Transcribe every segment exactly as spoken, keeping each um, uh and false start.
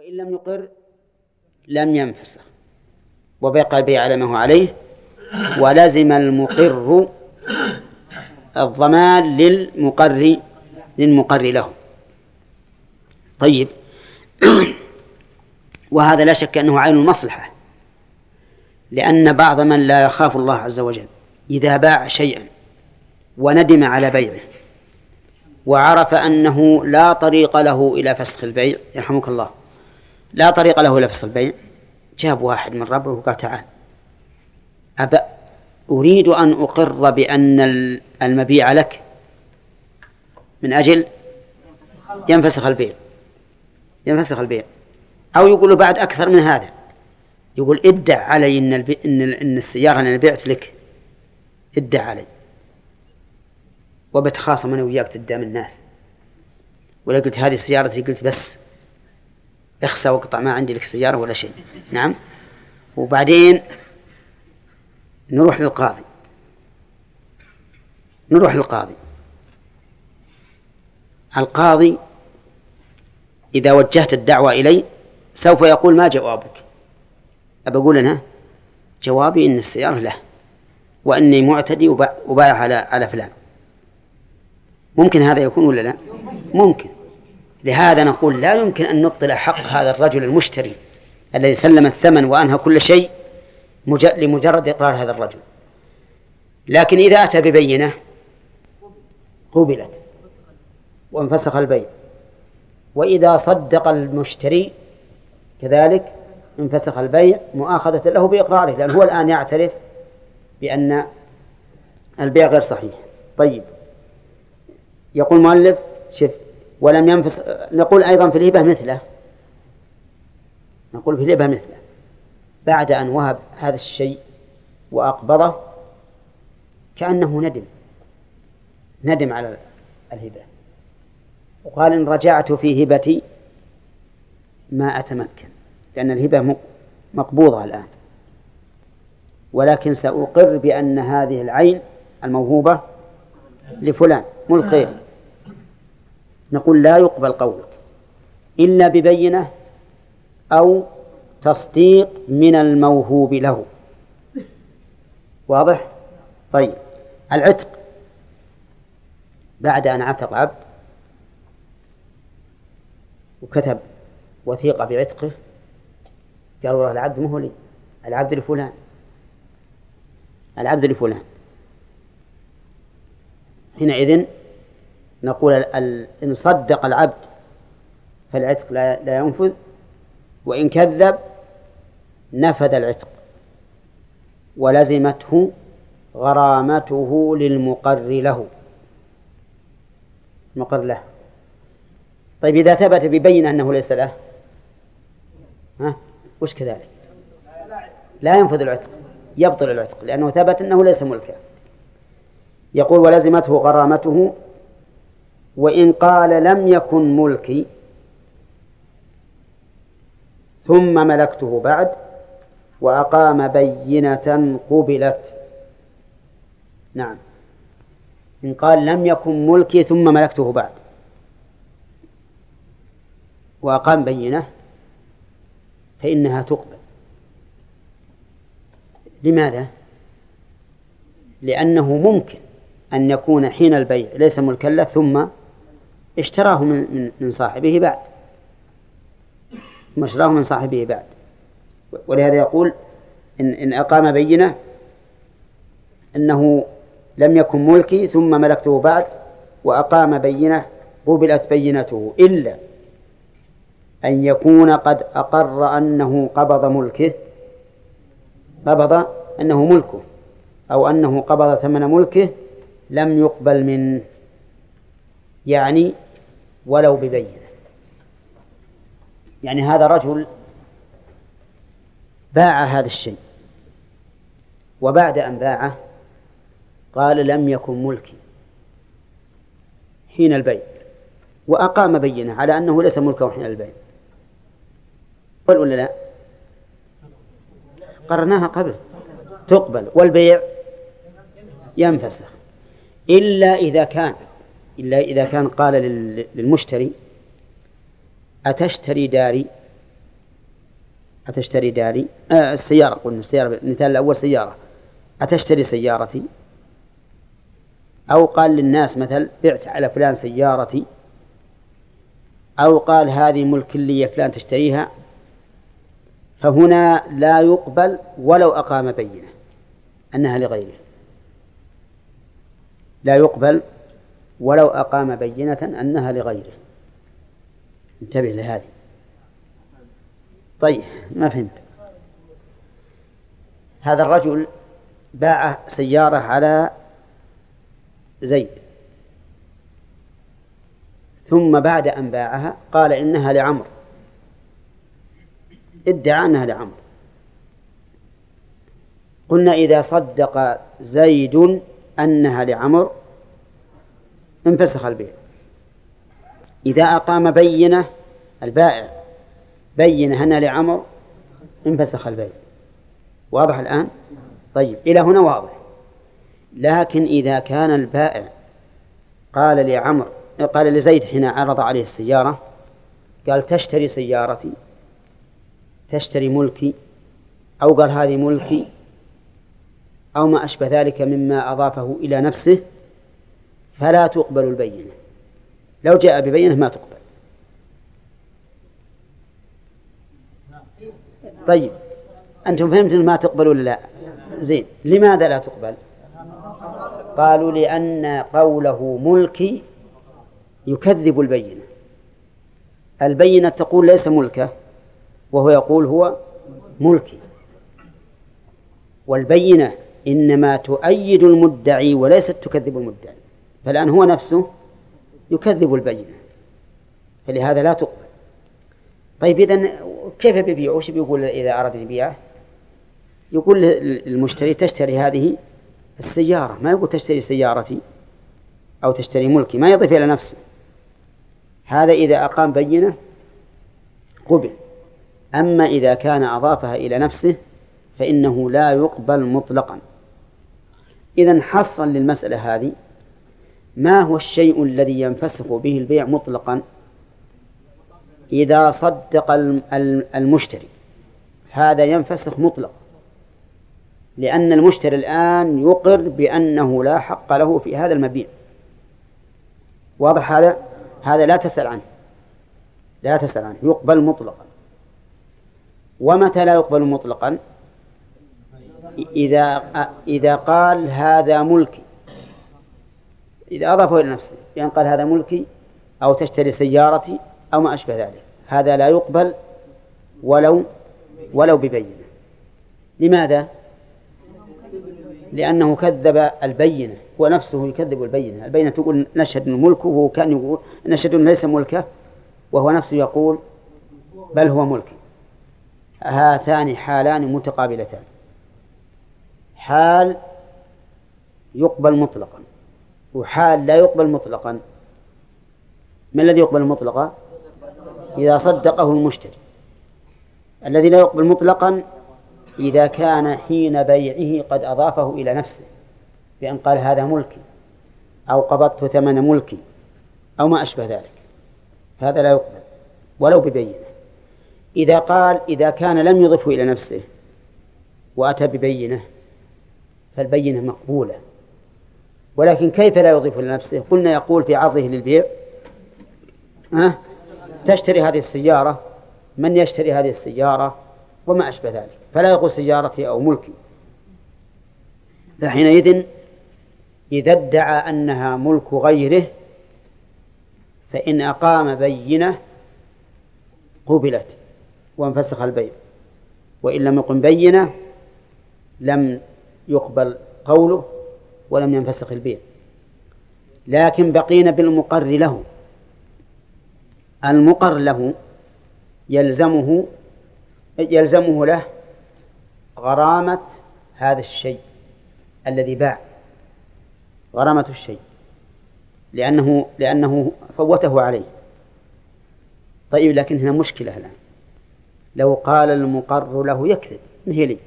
وإن لم يقر لم ينفسخ وبقى البيع على ما هو عليه، ولزم المقر الضمان للمقر للمقر له. طيب وهذا لا شك أنه عين المصلحة، لأن بعض من لا يخاف الله عز وجل إذا باع شيئا وندم على بيعه وعرف أنه لا طريق له إلى فسخ البيع، يرحمك الله، لا طريق له إلى فسخ البيع، جاب واحد من ربه وقال تعال أبا أريد أن أقر بأن المبيع لك من أجل ينفسخ البيع ينفسخ البيع أو يقول بعد أكثر من هذا، يقول ادع علي إن, البي... إن... إن السيارة اللي بعت لك، ادع علي، وبتخاصم أنا وياك قدام الناس، ولا قلت هذه سيارتي، قلت بس اخسى وقطع، ما عندي لك سيارة ولا شيء. نعم. وبعدين نروح للقاضي نروح للقاضي القاضي إذا وجهت الدعوة إلي سوف يقول ما جوابك؟ أبقول أنا جوابي إن السيارة له وإني معتدي وبايع على على فلان. ممكن هذا يكون ولا لا؟ ممكن. لهذا نقول لا يمكن أن نبطل حق هذا الرجل المشتري الذي سلم الثمن وأنهى كل شيء لمجرد إقرار هذا الرجل. لكن إذا أتى ببينة قبلت وانفسخ البيع، وإذا صدق المشتري كذلك انفسخ البيع مؤاخذة له بإقراره، لأن هو الآن يعترف بأن البيع غير صحيح. طيب يقول المؤلف شف ولم ينفسخ. نقول أيضا في الهبة مثله نقول في الهبة مثله بعد أن وهب هذا الشيء وأقبضه كأنه ندم ندم على الهبة وقال إن رجعت في هبتي ما أتمكن، لأن الهبة مقبوضة الآن، ولكن سأقر بأن هذه العين الموهوبة لفلان ملك غيري. نقول لا يقبل قولك إلا ببينة أو تصديق من الموهوب له. واضح؟ طيب العتق، بعد أن عتق عبد وكتب وثيقة بعتقه قال والله العبد مو لي، العبد لفلان العبد لفلان حينئذ نقول إن صدق العبد فالعتق لا ينفذ، وإن كذب نفذ العتق ولزمته غرامته للمقر له مقر له. طيب إذا ثبت ببين أنه ليس له ها وش كذلك؟ لا ينفذ العتق، يبطل العتق لأنه ثبت أنه ليس ملكا. يقول ولزمته غرامته، وإن قال لم يكن ملكي ثم ملكته بعد وأقام بينة قبلت. نعم، إن قال لم يكن ملكي ثم ملكته بعد وأقام بينة فإنها تقبل. لماذا؟ لأنه ممكن أن يكون حين البيع ليس ملكا له ثم اشتراه من من صاحبه بعد ثم اشتراه من صاحبه بعد ولهذا يقول إن, إن أقام بينة أنه لم يكن ملكي ثم ملكته بعد وأقام بينة قبلت بينته، إلا أن يكون قد أقر أنه قبض ملكه قبض أنه ملكه أو أنه قبض ثمن ملكه لم يقبل منه، يعني ولو ببينة. يعني هذا رجل باع هذا الشيء وبعد أن باعه قال لم يكن ملكي حين البيع وأقام بينة على أنه ليس ملكه حين البيع، قل ولا لا؟ قررناها قبل تقبل والبيع ينفسخ، إلا إذا كان إلا إذا كان قال للمشتري أتشتري داري أتشتري داري؟ آه السيارة، قلنا السيارة المثال الأول سيارة، أتشتري سيارتي؟ أو قال للناس مثل بعت على فلان سيارتي، أو قال هذه ملك لي يا فلان تشتريها، فهنا لا يقبل ولو أقام بينة أنها لغيره، لا يقبل ولو أقام بينة أنها لغيره. انتبه لهذه. طيب ما فهمت. هذا الرجل باع سيارة على زيد، ثم بعد أن باعها قال إنها لعمر، ادعى أنها لعمر. قلنا إذا صدق زيد أنها لعمر انفسخ البيع. إذا أقام بينة البائع بينة أنها لعمر انفسخ البيع. واضح الآن؟ طيب إلى هنا واضح. لكن إذا كان البائع قال لعمر قال لزيد حين عرض عليه السيارة، قال تشتري سيارتي، تشتري ملكي، أو قال هذه ملكي، أو ما أشبه ذلك مما أضافه إلى نفسه، فلا تقبل البينة. لو جاء ببينة ما تقبل. طيب أنتم فهمتم ما تقبل ولا لا؟ زين. لماذا لا تقبل؟ قالوا لأن قوله ملكي يكذب البينة. البينة تقول ليس ملكه، وهو يقول هو ملكي. والبينة إنما تؤيد المدعي وليست تكذب المدعي، فالآن هو نفسه يكذب البينة، فلهذا لا تقبل. طيب إذن كيف بيبيعه؟ وش بيقول إذا أراد يبيعه؟ يقول للمشتري تشتري هذه السيارة، ما يقول تشتري سيارتي أو تشتري ملكي، ما يضيف إلى نفسه. هذا إذا أقام بينة قبل. أما إذا كان أضافها إلى نفسه فإنه لا يقبل مطلقا. إذن حصرا للمسألة هذه، ما هو الشيء الذي ينفسخ به البيع مطلقا؟ إذا صدق المشتري هذا ينفسخ مطلق، لأن المشتري الآن يقر بأنه لا حق له في هذا المبيع. واضح هذا؟ هذا لا تسأل عنه، لا تسأل عنه، يقبل مطلقا. ومتى لا يقبل مطلقا؟ إذا إذا قال هذا ملكي، إذا أضافه إلى نفسه، يعني قال هذا ملكي أو تشتري سيارتي أو ما أشبه ذلك، هذا لا يقبل ولو ولو ببينة. لماذا؟ لأنه كذب البينة، هو نفسه يكذب البينة. البينة تقول نشهد أنه ملكه، وهو كان يقول نشهد أنه ليس ملكه، وهو نفسه يقول بل هو ملكي. هاتان حالان متقابلتان، حال يقبل مطلقا وحال لا يقبل مطلقا. ما الذي يقبل مطلقا؟ إذا صدقه المشتري. الذي لا يقبل مطلقا إذا كان حين بيعه قد أضافه إلى نفسه بأن قال هذا ملكي أو قبضت ثمن ملكي أو ما أشبه ذلك، هذا لا يقبل ولو ببينة. إذا قال إذا كان لم يضفه إلى نفسه وأتى ببينة فالبينة مقبولة. ولكن كيف لا يضيف إلى نفسه؟ قلنا يقول في عرضه للبيع أه؟ تشتري هذه السيارة، من يشتري هذه السيارة وما أشبه ذلك، فلا يقول سيارتي أو ملكي. فحينئذ إذا ادعى أنها ملك غيره فإن أقام بينة قبلت وانفسخ البيع، وإن لم يقم بينة لم يقبل قوله ولم ينفسخ البيع. لكن بقينا بالمقر له. المقر له يلزمه يلزمه له غرامة هذا الشيء الذي باع، غرامة الشيء، لأنه لأنه فوته عليه. طيب لكن هنا مشكلة الآن، لو قال المقر له يكذب هي لي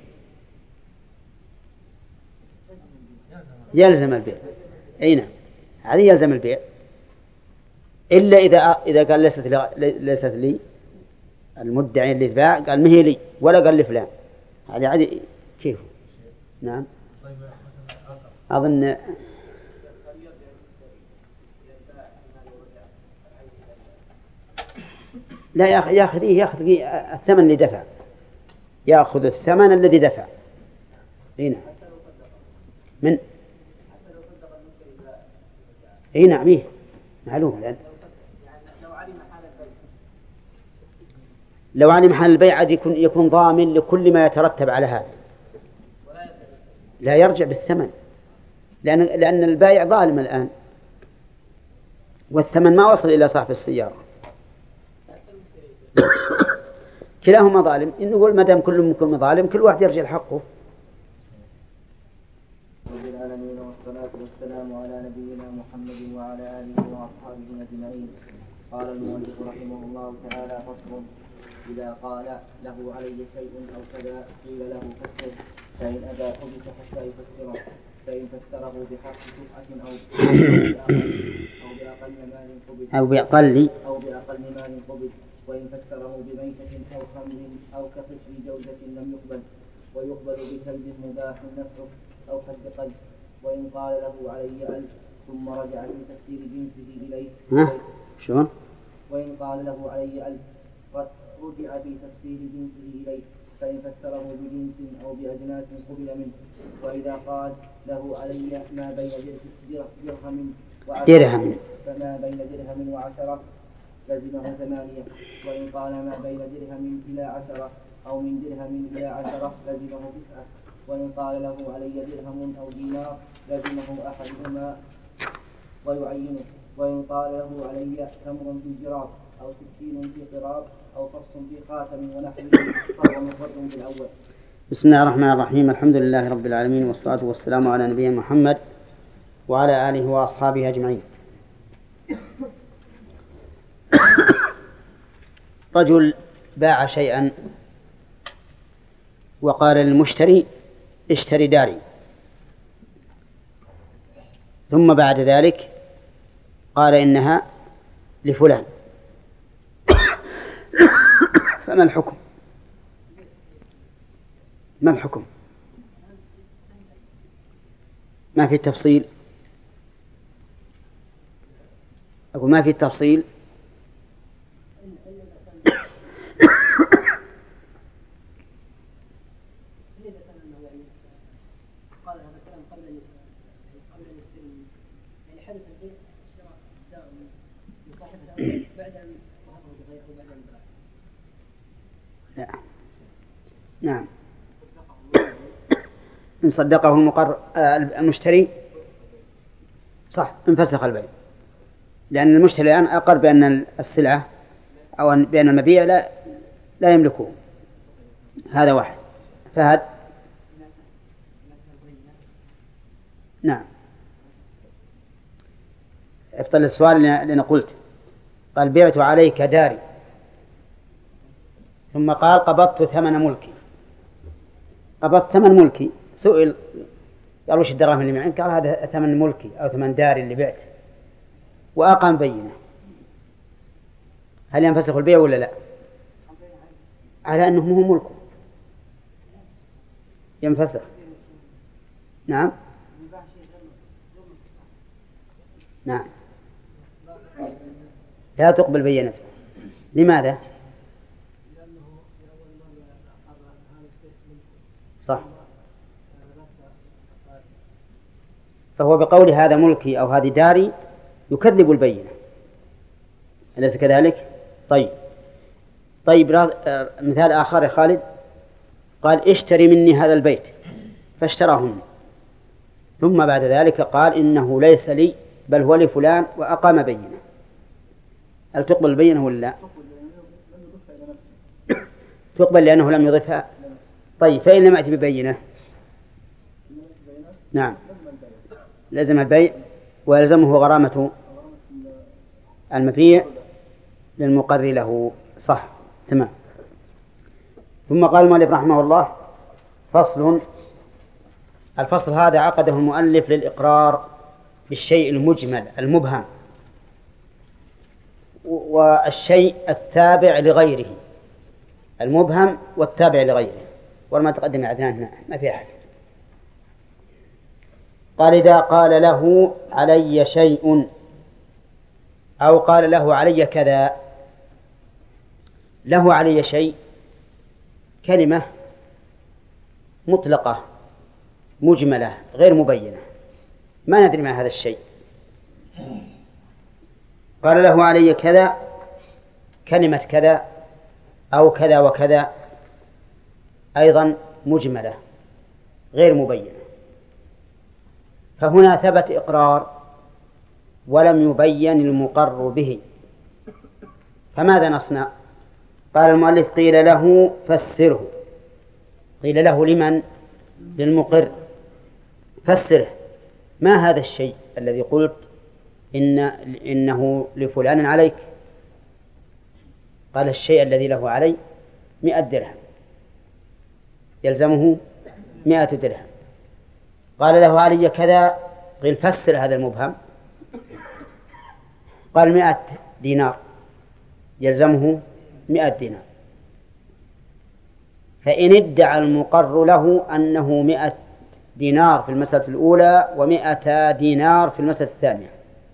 يلزم البيع. أي نعم، هذه يلزم البيع، إلا إذا إذا قال ليست لي, ليست لي المدعي اللي باع قال مهي لي ولا قال لفلان، هذه عادي كيف؟ نعم أظن لا يأخذ يأخذ الثمن اللي دفع، يأخذ الثمن الذي دفع. هنا من اي نعم إيه معلوم. لأن لو علم حال البيع عاد يكون يكون ضامن لكل ما يترتب على هذا، لا يرجع بالثمن، لأن لأن البائع ظالم الآن والثمن ما وصل إلى صاحب السيارة. كلاهما ظالم. إن نقول ما دام كل منكم ظالم كل واحد يرجع لحقه. رب العالمين والصلاة والسلام على نبينا محمد وعلى آله وأصحابه أجمعين. قال المؤلف رحمه الله تعالى: فصل: إذا قال له علي شيء أو كذا قيل له فسره، فإن أبى حبس حتى يفسره، فإن فسره بحق شفعة أو أو بأقل مال قبل أو بأقل أو بأقل مال قبل، وإن فسره بميتة أو خمر أو كقشر جوزة لم يقبل، ويقبل بكلب مباح نفعه أو حد قلب. وإن قال له علي ألف ثم رجع في تفسير جنسه إليه شلون؟ وإن قال له علي ألف رجع في تفسير جنسه إليه، فإن فسره بجنس أو بأجناس قبل منه. وإذا قال له علي ما بين درهم درهم فما بين درهم وعشرة لزمه ثمانية. وإن قال ما بين درهم إلى عشرة أو من درهم إلى عشرة لزمه تسعة. وإن قال له علي درهم أو دينار لزمه أحدهما ويعينه. وإن قال له علي تمر في جراب أو سكين في قراب أو فص في خاتم ونحوه فهو مفرد بالأول. بسم الله الرحمن الرحيم. الحمد لله رب العالمين، والصلاة والسلام على نبينا محمد وعلى آله وأصحابه أجمعين. رجل باع شيئا وقال للمشتري اشتري داري، ثم بعد ذلك قال إنها لفلان، فما الحكم؟ ما الحكم؟ ما في تفصيل، أقول ما في تفصيل. لا. نعم، إن صدقه المقر المشتري صح انفسخ البيع، لأن المشتري الآن أقر بأن السلعة أو بأن المبيع لا لا يملكه. هذا واحد. فهد نعم ابطل السؤال اللي أنا قلت. قال بعت عليك داري، ثم قال قبضت ثمن ملكي. قبضت ثمن ملكي، سئل قال وش الدراهم اللي معك؟ قال هذا ثمن ملكي أو ثمن داري اللي بعت، وأقام بينه. هل ينفسخ البيع ولا لا؟ على أنه هو ملكه ينفسخ. نعم نعم لا تقبل بينته. لماذا؟ صح، فهو بقول هذا ملكي أو هذه داري يكذب البينة، أليس كذلك؟ طيب طيب مثال آخر يا خالد. قال اشتري مني هذا البيت، فاشتراه مني، ثم بعد ذلك قال إنه ليس لي بل هو لفلان وأقام بينة. هل تقبل البينة ولا لا؟ تقبل لأنه لم يضفها. طيب فإن لم يأتي ببينة نعم لازم البيع ويلزمه غرامة المبيع للمقر له. صح تمام. ثم قال المؤلف رحمه الله: فصل. الفصل هذا عقده المؤلف للإقرار بالشيء المجمل المبهم والشيء التابع لغيره. المبهم والتابع لغيره، وما تقدم عدنان هنا ما في أحد. قال إذا قال له علي شيء أو قال له علي كذا. له علي شيء كلمة مطلقة مجملة غير مبينة، ما ندري ما هذا الشيء. قال له علي كذا كلمة كذا أو كذا وكذا أيضا مجملة غير مبينة، فهنا ثبت إقرار ولم يبين المقر به، فماذا نصنع؟ قال المؤلف قيل له فسره. قيل له لمن؟ للمقر. فسره، ما هذا الشيء الذي قلت إن إنه لفلان عليك؟ قال الشيء الذي له علي مئة درهم، يلزمه مئة درهم. قال له علي كذا، قيل فسر هذا المبهم. قال مئة دينار، يلزمه مئة دينار. فإن ادعى المقر له أنه مئة دينار في المسألة الأولى ومئة دينار في المسألة الثانية،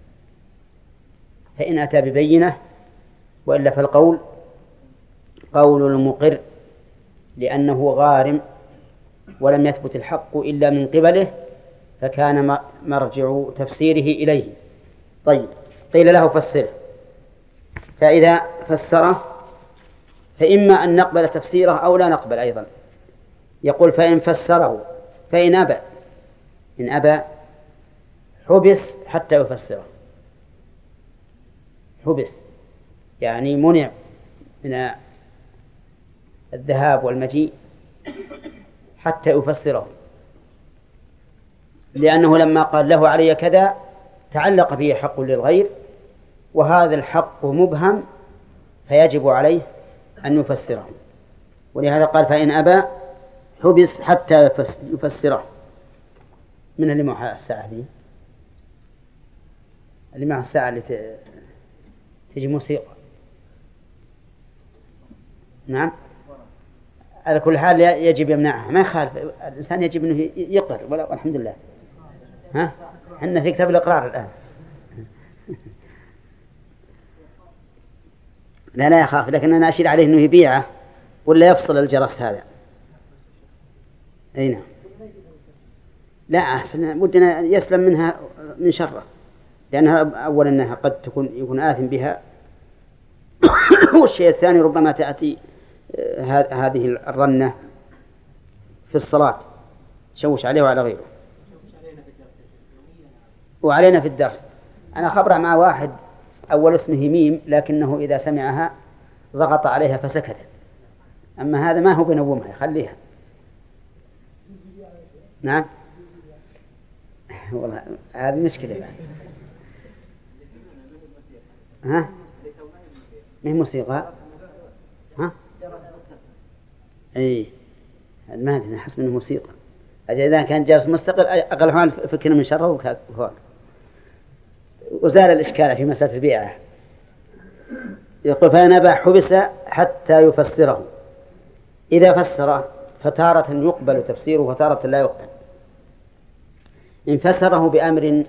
فإن أتى ببينة، وإلا فالقول قول المقر، لأنه غارم ولم يثبت الحق إلا من قبله، فكان مرجع تفسيره إليه. طيب، قيل له فسره، فإذا فسره فإما أن نقبل تفسيره أو لا نقبل أيضا. يقول فإن فسره، فإن أبى إن أبى حبس حتى يفسره. حبس يعني منع من الذهاب والمجيء حتى يفسره، لأنه لما قال له علي كذا تعلق به حق للغير، وهذا الحق مبهم فيجب عليه أن يفسره، ولهذا قال فإن أبى حبس حتى يفسره. من اللي معها الساعة دي؟ اللي معها الساعة اللي تجي موسيقى. نعم، على كل حال يجب يمنعها، ما يخالف، الإنسان يجب أنه يقر، والحمد لله. ها، حنا في كتاب الإقرار الآن. لا لا يخاف، لكن أنا أشير عليه أنه يبيعه ولا يفصل الجرس هذا. أين؟ لا أحسن، ودنا يسلم منها من شره، لأنها أولا أنها قد تكون يكون آثم بها، والشيء الثاني ربما تأتي هذه الرنة في الصلاة شوش عليه وعلى غيره، وعلينا في الدرس. أنا خبره مع واحد أول اسمه ميم، لكنه إذا سمعها ضغط عليها فسكتت. أما هذا ما هو بنومها، خليها. نعم، والله هذه مشكلة بقى. ها، ما هي موسيقى؟ ها، اي ما ادري، حسب انه موسيقى. اذا كان جالس مستقل اقل حال فكنا من شره وهو وزال الاشكال في مساله البيعه. يقول فإن أبى حبس حتى يفسره. اذا فسره فتارة يقبل تفسيره وتارة لا يقبل. إن فسره بأمر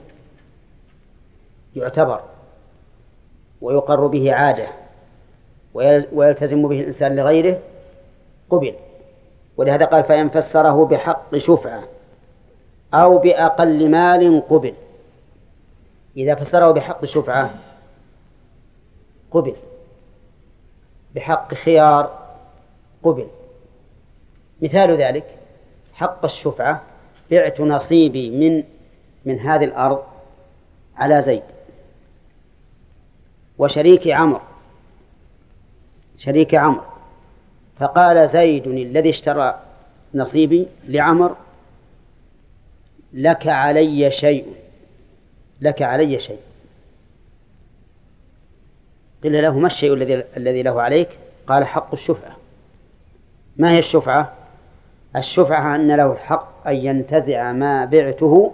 يعتبر ويقر به عادة ويلتزم به الإنسان لغيره قبل، ولهذا قال فإن فسره بحق شفعة أو بأقل مال قبل. إذا فسره بحق شفعة قبل، بحق خيار قبل. مثال ذلك حق الشفعة: بعت نصيبي من من هذه الأرض على زيد وشريك عمرو شريك عمرو فقال زيد الذي اشترى نصيبي لعمر: لك علي شيء لك علي شيء قيل له: ما الشيء الذي الذي له عليك؟ قال: حق الشفعة. ما هي الشفعة؟ الشفعة أن له الحق أن ينتزع ما بعته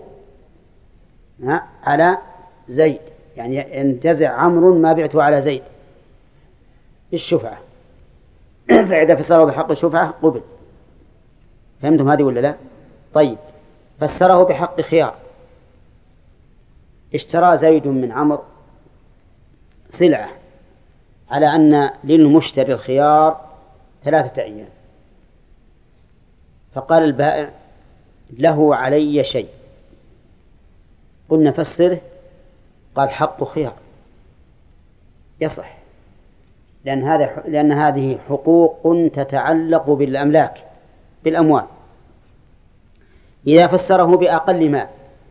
على زيد، يعني ينتزع عمرو ما بعته على زيد بالشفعة. فإذا فسره بحق الشفعة قبل. فهمتم هذه ولا لا؟ طيب، فسره بحق خيار. اشترى زيد من عمرو سلعة على أن للمشتري الخيار ثلاثة أيام، فقال البائع له علي شيء. قلنا فسره، قال حق خيار، يصح، لأن هذا لأن هذه حقوق تتعلق بالأملاك بالأموال. إذا فسره بأقل مال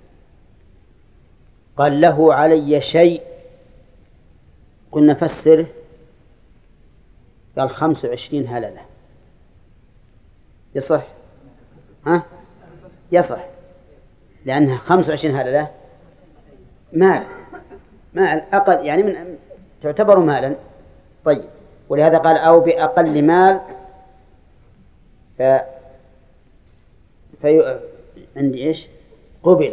قال له علي شيء، قلنا فسره، قال خمس وعشرين هللة، يصح؟ ها؟ يصح، لأنها خمس وعشرين هللة مال، مال أقل يعني من تعتبر مالا. طيب، ولهذا قال أو بأقل مال ف... في... عندي إيش؟ قبل.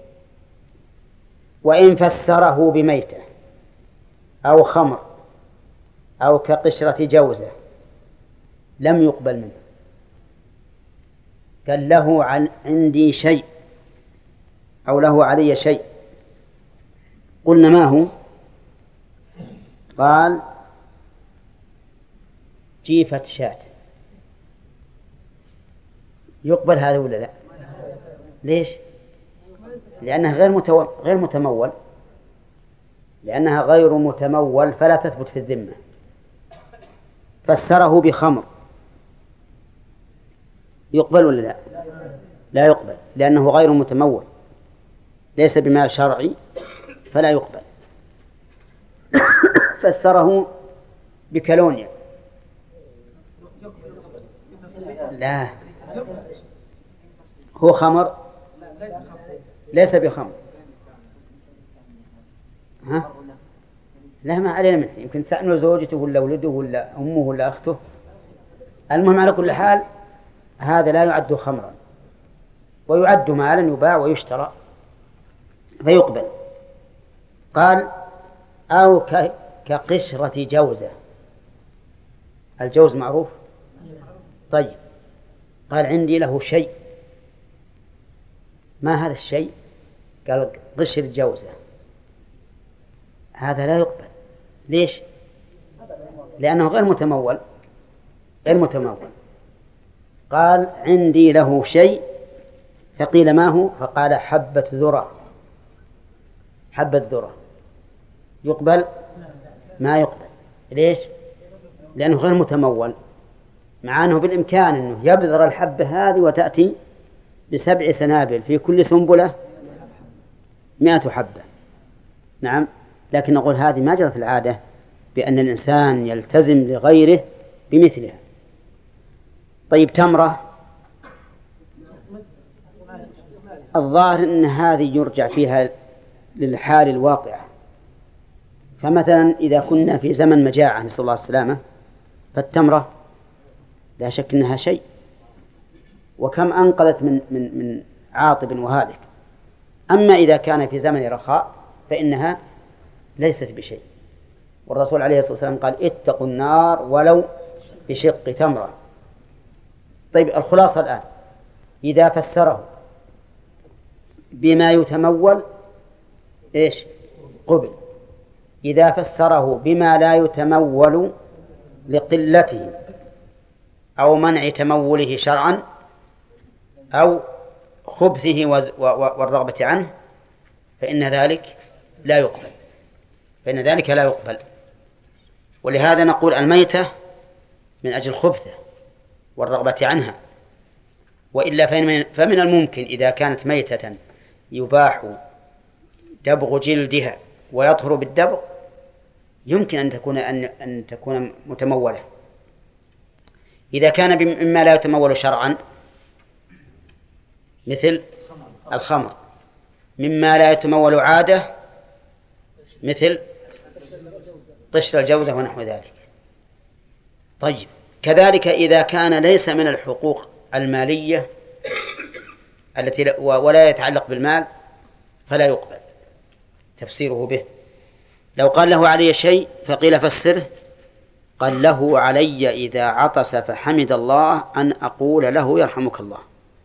وإن فسره بميتة أو خمر أو كقشرة جوزة لم يقبل منه. قال له عن عندي شيء أو له علي شيء، قلنا ما هو؟ قال جيفة شاة. يقبل هذا ولا لا؟ ليش؟ لأنها غير متو... غير متمول، لأنها غير متمول فلا تثبت في الذمة. فسره بخمر، يقبل ولا لا؟ لا يقبل، لأنه غير متمول، ليس بمال شرعي فلا يقبل. فسره بكالونيا، لا، هو خمر ليس بخمر. ها؟ لا، ما علينا منه، يمكن تسأله زوجته ولا ولده ولا أمه ولا أخته. المهم على كل حال هذا لا يعد خمرا، ويعد مالا يباع ويشترى فيقبل. قال أو كقشرة جوزة. الجوز معروف. طيب، قال عندي له شيء. ما هذا الشيء؟ قال قشر جوزة. هذا لا يقبل. ليش؟ لأنه غير متمول، غير متمول. قال عندي له شيء، فقيل ما هو؟ فقال حبة ذرة. حبة ذرة يقبل؟ ما يقبل. ليش؟ لأنه غير متمول، مع أنه بالإمكان أنه يبذر الحبة هذه وتأتي بسبع سنابل في كل سنبلة مئة حبة. نعم، لكن نقول هذه ما جرت العادة بأن الإنسان يلتزم لغيره بمثلها. طيب، تمرة، الظاهر أن هذه يرجع فيها للحال الواقعة. فمثلا إذا كنا في زمن مجاعة نسأل الله السلامة، فالتمرة لا شك أنها شيء، وكم أنقذت من, من, من عاطب وهالك. أما إذا كان في زمن رخاء فإنها ليست بشيء، والرسول عليه الصلاة والسلام قال اتقوا النار ولو بشق تمرة. طيب، الخلاصة الآن إذا فسره بما يتمول إيش؟ قبل. إذا فسره بما لا يتمول لقلته أو منع تموله شرعا أو خبثه والرغبة عنه فإن ذلك لا يقبل، فإن ذلك لا يقبل. ولهذا نقول الميتة من أجل خبثه والرغبة عنها، وإلا فمن الممكن إذا كانت ميتة يباح دبغ جلدها ويطهر بالدبغ، يمكن أن تكون أن أن تكون متمولة. إذا كان مما لا يتمول شرعا مثل الخمر، مما لا يتمول عادة مثل قشر الجوزة ونحو ذلك. طيب، كذلك إذا كان ليس من الحقوق المالية التي ولا يتعلق بالمال فلا يقبل تفسيره به. لو قال له علي شيء فقيل فسره، قال له علي إذا عطس فحمد الله أن أقول له يرحمك الله.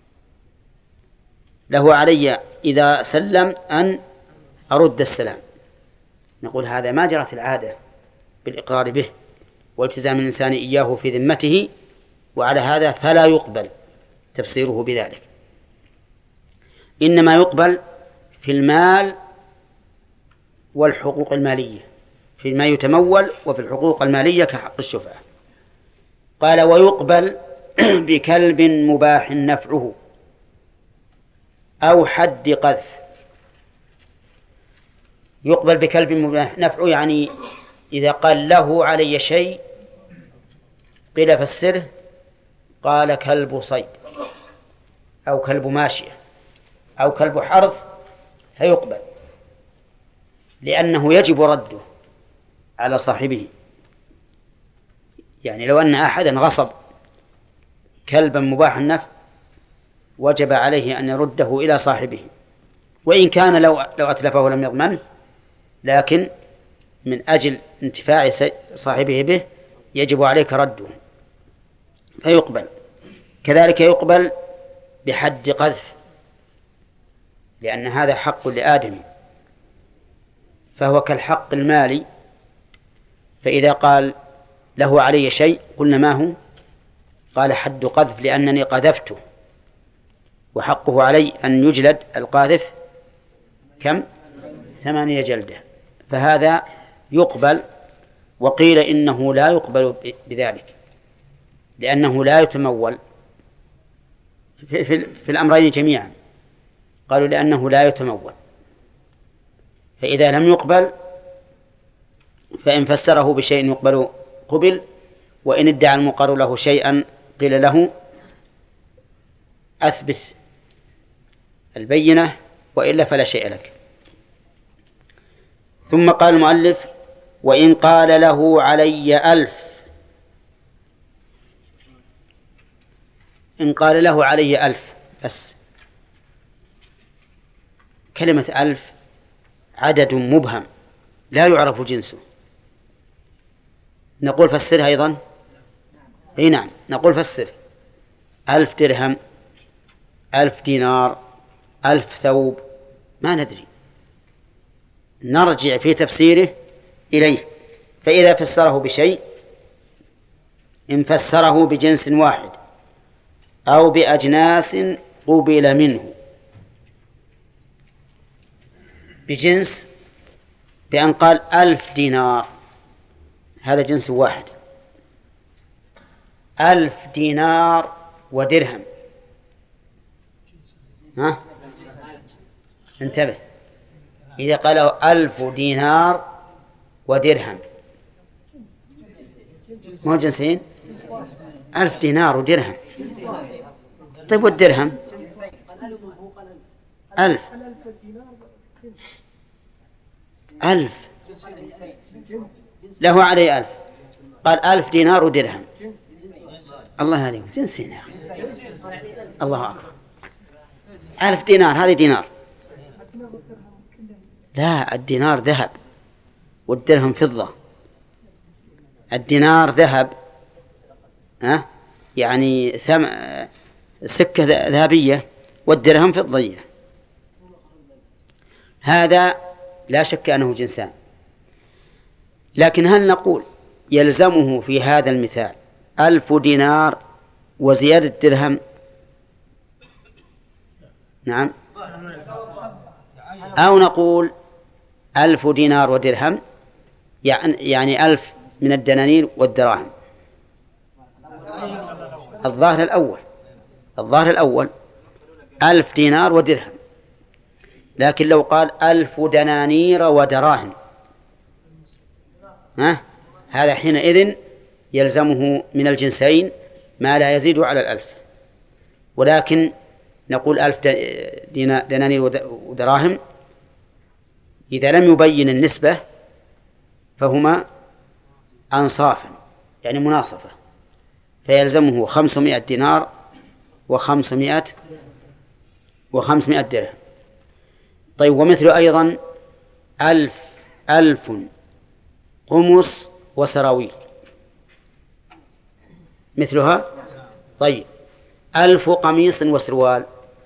له علي إذا سلم أن أرد السلام. نقول هذا ما جرت العادة بالإقرار به والتزام الإنسان إياه في ذمته، وعلى هذا فلا يقبل تفسيره بذلك، إنما يقبل في المال والحقوق المالية، فيما يتمول وفي الحقوق المالية كحق الشفعة. قال ويقبل بكلب مباح نفعه أو حد قذف. يقبل بكلب مباح نفعه يعني إذا قال له علي شيء قيل فسره، قال كلب صيد أو كلب ماشية أو كلب حرث فيقبل، لأنه يجب رده على صاحبه. يعني لو أن أحدا غصب كلبا مباح النفع وجب عليه أن يرده إلى صاحبه، وإن كان لو لو أتلفه لم يضمنه، لكن من أجل انتفاع صاحبه به يجب عليك رده فيقبل. كذلك يقبل بحد قذف، لأن هذا حق لآدم فهو كالحق المالي. فإذا قال له علي شيء قلنا ما هو؟ قال حد قذف لأنني قذفته، وحقه علي أن يجلد القاذف كم؟ ثمانية جلدة، فهذا يقبل. وقيل إنه لا يقبل بذلك لأنه لا يتمول في, في, في الأمرين جميعا. قالوا لأنه لا يتمول، فإذا لم يقبل فإن فسره بشيء يقبل قبل، وإن ادعى المقر له شيئا قيل له أثبت البينة وإلا فلا شيء لك. ثم قال المؤلف وإن قال له علي ألف. إن قال له علي ألف بس، كلمة ألف عدد مبهم لا يعرف جنسه، نقول فسرها أيضا؟ أي نعم، نقول فسر ألف درهم، ألف دينار، ألف ثوب، ما ندري، نرجع في تفسيره إليه. فإذا فسره بشيء، إن فسره بجنس واحد أو بأجناس قبل منه. بجنس بأن قال ألف دينار، هذا جنس واحد. ألف دينار ودرهم، ها؟ انتبه، إذا قالوا ألف دينار ودرهم مو جنسين؟ ألف دينار ودرهم. طيب والدرهم؟ ألف ألف له عليه ألف، قال ألف دينار ودرهم. الله عليهم جنسين يا أخي، الله أكبر. ألف دينار هذه دينار، لا، الدينار ذهب والدرهم فضة. الدينار ذهب، ها؟ يعني ثم... سكة ذهبية، والدرهم فضية. هذا لا شك أنه جنسان، لكن هل نقول يلزمه في هذا المثال ألف دينار وزيادة درهم؟ نعم. أو نقول ألف دينار ودرهم يعني ألف من الدنانير والدراهم؟ الظاهر الأول، الظاهر الأول ألف دينار ودرهم. لكن لو قال ألف دنانير ودراهم، ها؟ هذا حينئذ يلزمه من الجنسين ما لا يزيد على الألف. ولكن نقول ألف دنانير ودراهم إذا لم يبين النسبة فهما أنصافا يعني مناصفة، فيلزمه خمسمائة دينار وخمسمائة وخمسمائة درهم. طيب ومثل أيضا ألف ألف قمص وسراويل، مثلها. طيب ألف قميص وسروال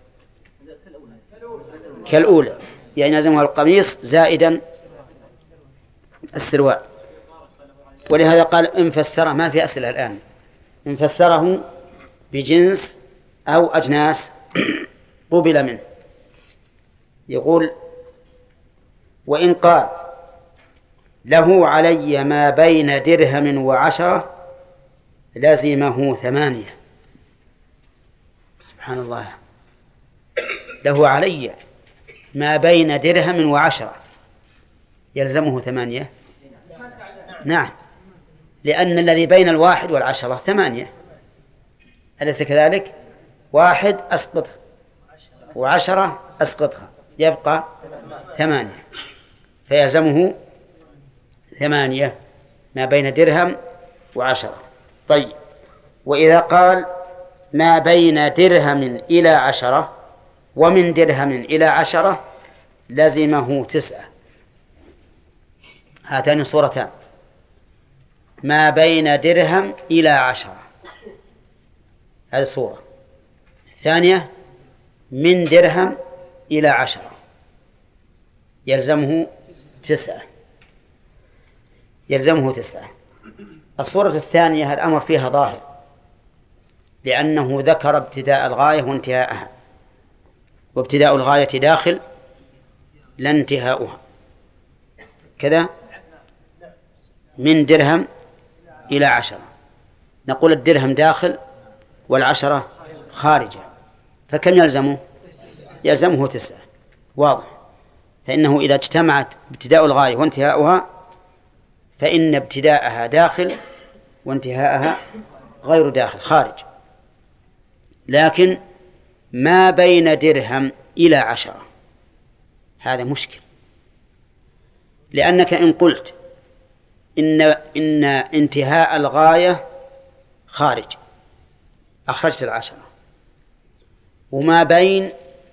كالأولى، يعني يلزمها القميص زائدا السروال. ولهذا قال إن فسره، ما في أسئلة الآن، إن فسره بجنس أو أجناس قبل منه. يقول وإن قال له علي ما بين درهم وعشرة لزمه ثمانية. سبحان الله، له علي ما بين درهم وعشرة يلزمه ثمانية. نعم، لأن الذي بين الواحد والعشرة ثمانية، أليس كذلك؟ واحد أسقطه وعشرة أسقطها يبقى ثمانية، فيلزمه ثمانية ما بين درهم وعشرة. طيب وإذا قال ما بين درهم إلى عشرة ومن درهم إلى عشرة لزمه تسعة. هاتان صورتان، ما بين درهم إلى عشرة هذه صورة، الثانية من درهم إلى عشرة يلزمه تسعة يلزمه تسعة. الصورة الثانية الأمر فيها ظاهر، لأنه ذكر ابتداء الغاية وانتهاءها، وابتداء الغاية داخل لا انتهاؤها كذا. من درهم إلى عشرة، نقول الدرهم داخل والعشرة خارجة، فكم يلزمه؟ يلزمه تسعة. واضح. فإنه إذا اجتمعت ابتداء الغاية وانتهاؤها فإن ابتداءها داخل وانتهاءها غير داخل خارج. لكن ما بين درهم إلى عشرة هذا مشكل، لأنك إن قلت إن, إن انتهاء الغاية خارج أخرجت العشرة، وما بين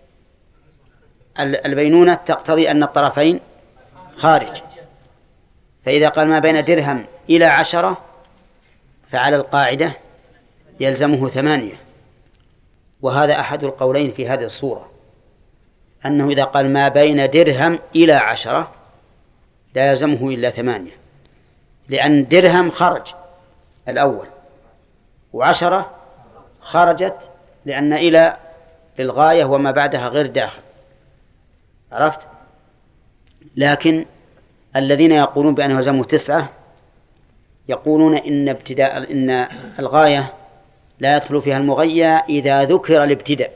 البينونة تقتضي أن الطرفين خارج، فإذا قال ما بين درهم إلى عشرة فعلى القاعدة يلزمه ثمانية. وهذا أحد القولين في هذه الصورة، أنه إذا قال ما بين درهم إلى عشرة لا يلزمه إلا ثمانية، لأن درهم خرج الأول وعشرة خرجت، لأن إلى للغاية وما بعدها غير داخل. عرفت؟ لكن الذين يقولون بأنه يلزمه تسعة يقولون إن ابتداء إن الغاية لا يدخل فيها المغيّى إذا ذكر الابتداء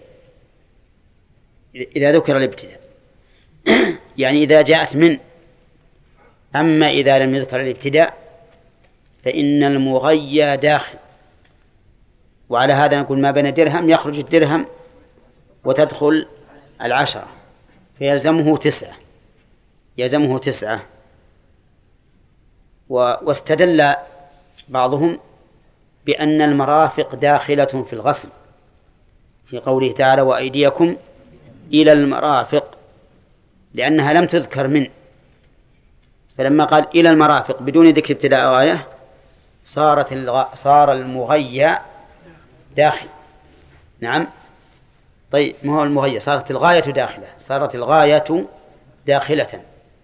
إذا ذكر الابتداء يعني إذا جاءت من. أما إذا لم يذكر الابتداء فإن المغيّى داخل. وعلى هذا نقول ما بين درهم يخرج الدرهم وتدخل العشرة فيلزمه تسعة يلزمه تسعة. واستدل بعضهم بأن المرافق داخلة في الغسل في قوله تعالى وأيديكم إلى المرافق، لأنها لم تذكر من، فلما قال إلى المرافق بدون ذكر ابتداء غاية صارت الغ... صار المغيّى داخل. نعم. طيب ما هو المغيّى؟ صارت الغاية داخلة صارت الغاية داخلة.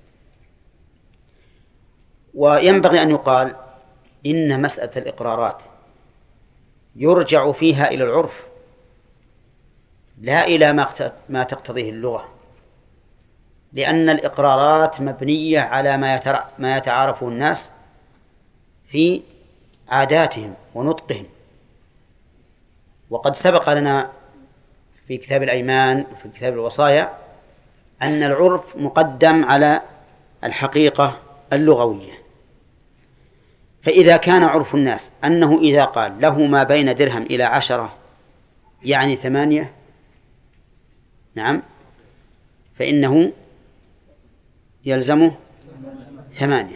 وينبغي أن يقال إن مسألة الإقرارات يرجع فيها إلى العرف لا إلى ما تقتضيه اللغة، لأن الإقرارات مبنية على ما يتعارفه الناس في عاداتهم ونطقهم. وقد سبق لنا في كتاب الأيمان وفي كتاب الوصايا أن العرف مقدم على الحقيقة اللغوية. فإذا كان عرف الناس أنه إذا قال له ما بين درهم إلى عشرة يعني ثمانية، نعم، فإنه يلزمه ثمانية.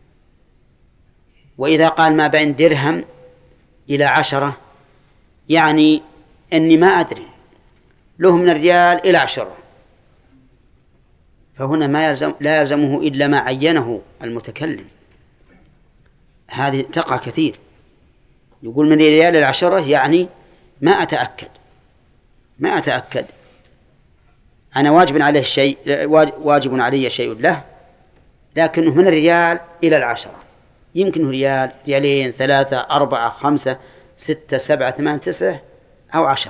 وإذا قال ما بين درهم إلى عشرة يعني أني ما أدري له من الريال إلى عشرة، فهنا ما يلزم لا يلزمه إلا ما عينه المتكلم. هذه تقع كثير، يقول من ريال إلى عشرة يعني ما أتأكد ما أتأكد أنا واجب عليه شيء واجب علي شيء له، لكنه من الريال إلى العشرة، يمكن ريال ريالين ثلاثة أربعة خمسة ستة سبعة ثمان تسعة أو عشرة،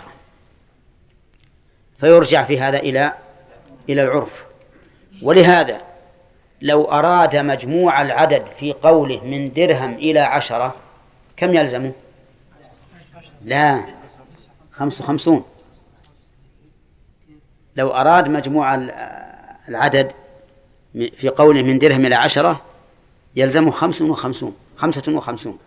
فيرجع في هذا إلى إلى العرف. ولهذا لو أراد مجموع العدد في قوله من درهم إلى عشرة كم يلزمه؟ لا، خمس وخمسون. لو أراد مجموع العدد في قوله من درهم إلى عشرة يلزمه خمس وخمسون خمسة وخمسون.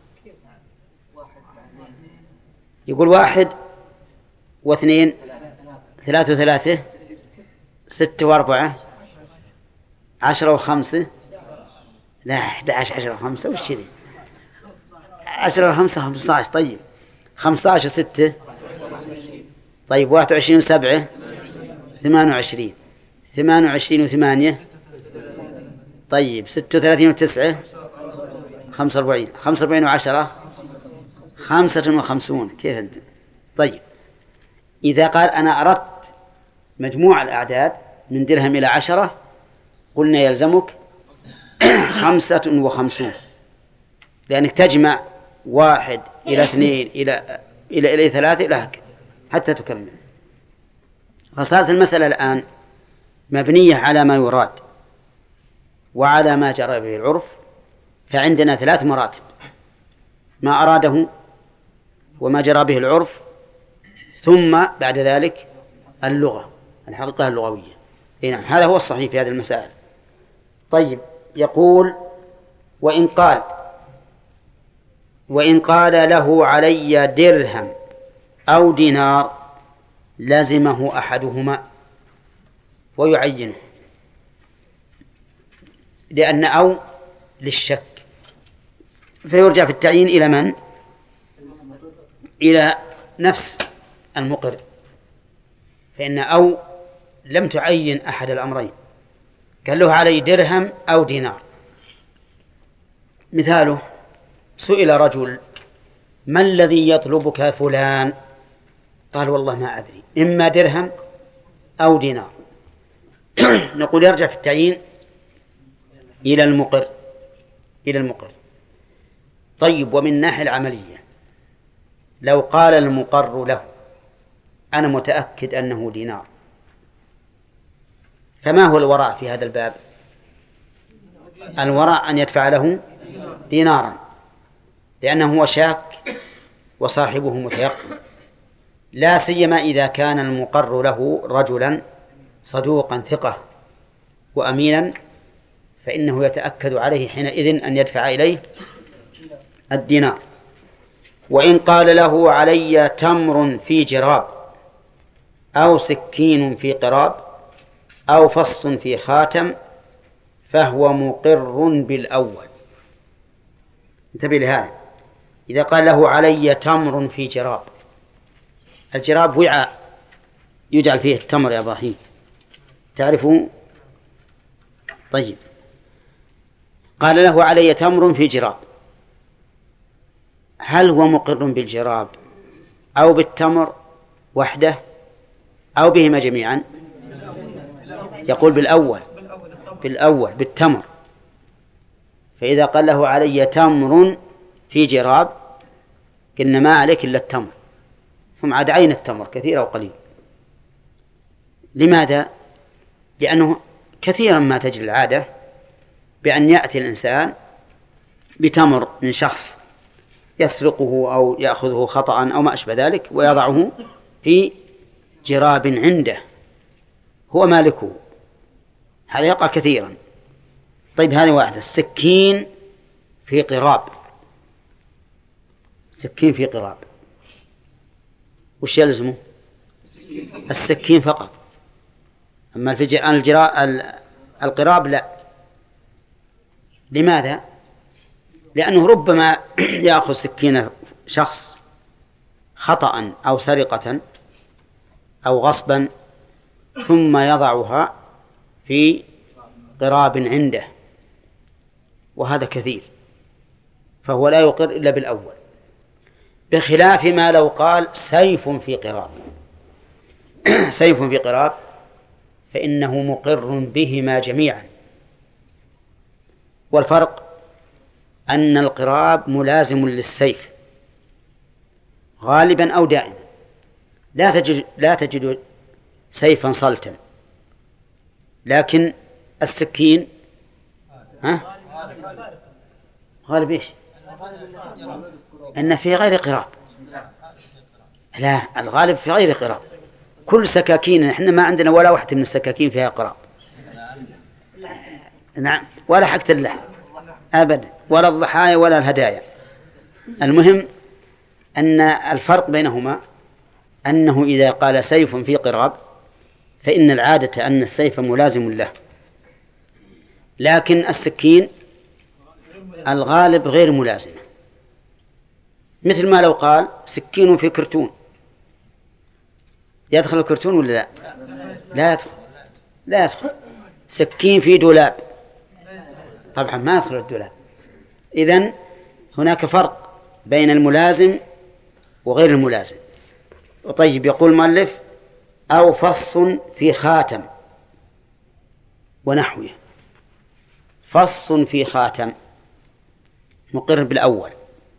يقول واحد واثنين ثلاثة وثلاثة ستة وأربعة عشرة وخمسة، لا أحد عشر عشرة وخمسة وش ذي؟ عشرة وخمسة خمسة عشر. طيب خمسة عشر وستة طيب واحد وعشرين وسبعة ثمان وعشرين ثمان وعشرين وثمانية طيب ستة وثلاثين وتسعة خمسة وأربعين خمسة وأربعين وعشرة خمسة وخمسون. كيف أنت؟ طيب إذا قال أنا أردت مجموع الأعداد من درهم إلى عشرة قلنا يلزمك خمسة وخمسون، لأنك تجمع واحد إلى اثنين إلى إلى إلى ثلاثة إلى هكذا حتى تكمل. فصارت المسألة الآن مبنية على ما يراد وعلى ما جرى به العرف، فعندنا ثلاث مراتب: ما أراده وما جرى به العرف، ثم بعد ذلك اللغة، الحقيقة اللغوية. نعم، هذا هو الصحيح في هذه المسائل. طيب يقول وإن قال وإن قال له علي درهم أو دينار لازمه أحدهما ويعينه، لأن أو للشك، فيرجع في التعيين إلى من؟ إلى نفس المقر، فإن أو لم تعين أحد الأمرين، قال له علي درهم أو دينار. مثاله: سئل رجل: ما الذي يطلبك فلان؟ قال: والله ما أدري، إما درهم أو دينار. نقول يرجع في التعيين إلى المقر إلى المقر. طيب، ومن الناحية العملية لو قال المقر له: أنا متأكد أنه دينار، فما هو الوراء في هذا الباب؟ الوراء أن يدفع له دينارا، لأنه هو شاك وصاحبه متيقن، لا سيما إذا كان المقر له رجلا صدوقا ثقة وأمينا، فإنه يتأكد عليه حينئذ أن يدفع إليه الدينار. وإن قال له علي تمر في جراب أو سكين في قراب أو فص في خاتم فهو مقر بالأول. انتبه لهذا. إذا قال له علي تمر في جراب، الجراب وعاء يجعل فيه التمر يا إبراهيم، تعرفوا؟ طيب، قال له علي تمر في جراب، هل هو مقر بالجراب أو بالتمر وحده أو بهما جميعا؟ يقول بالأول بالأول بالتمر. فإذا قال له علي تمر في جراب قلنا ما عليك إلا التمر، ثم عاد عين التمر كثير أو قليل. لماذا؟ لأنه كثيرا ما تجري العادة بأن يأتي الإنسان بتمر من شخص يسرقه أو يأخذه خطأ أو ما أشبه ذلك ويضعه في جراب عنده هو مالكه، هذا يقع كثيرا. طيب، هذه واحدة. السكين في قراب، سكين في قراب وش يلزمه؟ السكين فقط، أما الجراء القراب لا. لماذا؟ لأنه ربما يأخذ سكينة شخص خطأ أو سرقة أو غصبا ثم يضعها في قراب عنده، وهذا كثير، فهو لا يقر إلا بالأول. بخلاف ما لو قال سيف في قراب سيف في قراب فإنه مقر بهما جميعا. والفرق أن القراب ملازم للسيف غالبا أو دائما، لا تجد لا تجد سيفا صلتا، لكن السكين ها غالب إيش؟ أن في غير قراب. لا، الغالب في غير قراب. كل سكاكين إحنا ما عندنا ولا واحدة من السكاكين فيها قراب. نعم، ولا حقة اللحم أبدا، ولا الضحايا ولا الهدايا. المهم أن الفرق بينهما أنه إذا قال سيف في قراب فإن العادة أن السيف ملازم له، لكن السكين الغالب غير ملازم. مثل ما لو قال سكين في كرتون، يدخل الكرتون ولا لا؟ لا يدخل، لا يدخل. سكين في دولاب، طبعا ما يدخل الدولاب. إذن هناك فرق بين الملازم وغير الملازم. طيب، يقول المؤلف أو فص في خاتم ونحوه. فص في خاتم مقر بالأول،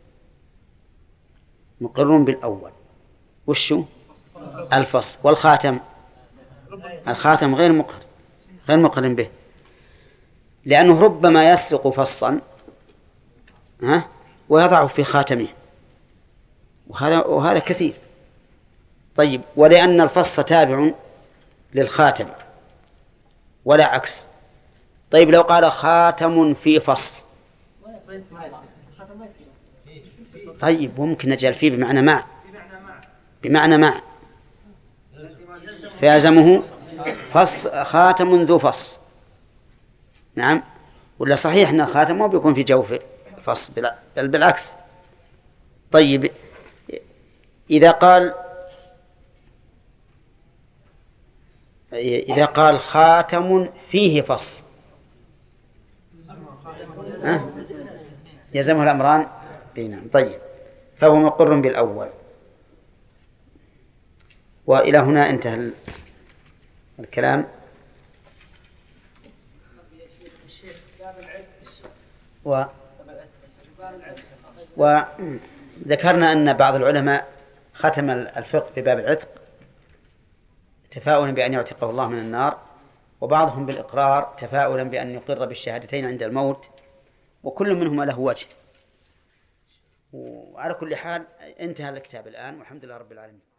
مقر بالأول. وشو الفص؟ والخاتم الخاتم غير مقر غير مقر به، لأنه ربما يسرق فصا ها ويضعه في خاتمه، وهذا وهذا كثير. طيب، ولأن الفص تابع للخاتم ولا عكس. طيب، لو قال خاتم في فص، طيب ممكن نجعل فيه بمعنى مع، بمعنى مع فيلزمه فص خاتم ذو فص. نعم، ولا صحيح أن الخاتم ما بيكون في جوف فص، بل بالعكس. طيب، إذا قال إذا قال خاتم فيه فص أه؟ يلزمه الأمران. نعم. طيب، فهو مقر بالأول. وإلى هنا انتهى الكلام. و وذكرنا أن بعض العلماء ختم الفقه بباب العتق تفاؤلا بأن يعتقه الله من النار، وبعضهم بالإقرار تفاؤلا بأن يقر بالشهادتين عند الموت، وكل منهما له وجه. وعلى كل حال انتهى الكتاب الآن، والحمد لله رب العالمين.